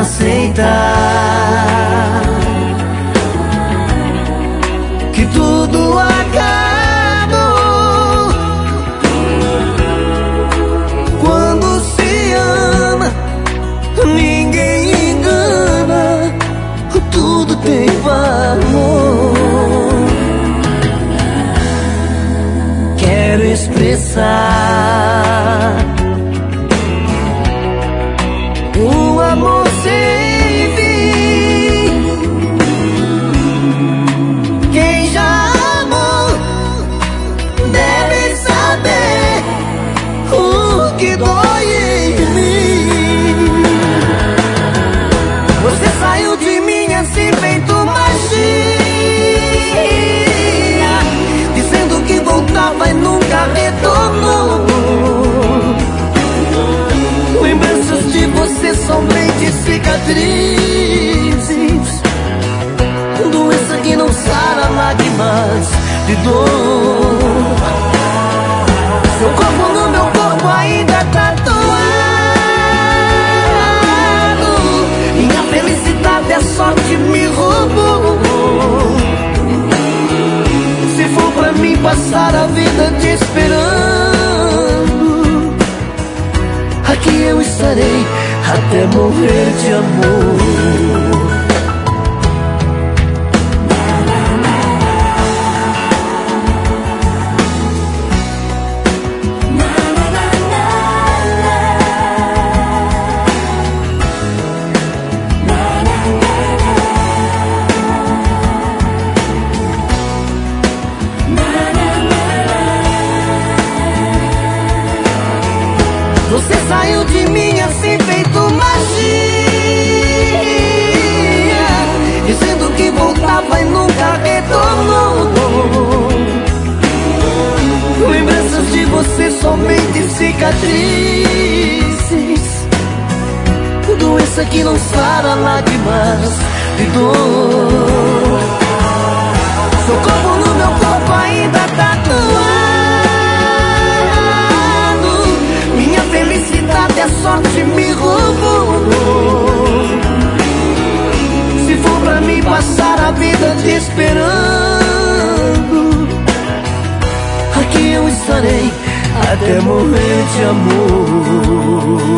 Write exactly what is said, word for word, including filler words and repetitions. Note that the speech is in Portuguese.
aceitar que tudo acabou. Quando se ama, ninguém engana, tudo tem valor. Quero expressar um amor sem fim. Quem já amou deve saber o que dói em mim. Você saiu de mim assim feito magia, dizendo que voltava e nunca retornou. Lembranças de você somente cicatrizes, doença que não sara, lágrimas de dor. Seu corpo no meu corpo ainda tatuado, minha felicidade a sorte me roubou. Se for pra mim passar a vida te esperando, aqui eu estarei até morrer de amor. Você saiu de mim assim feito magia, dizendo que voltava e nunca retornou. Lembranças de você somente cicatrizes, doença que não sara, lágrimas de dor. Seu corpo no meu corpo ainda tatuado, minha felicidade a sorte me roubou. Se for pra mim passar a vida te esperando, aqui eu estarei até morrer de amor.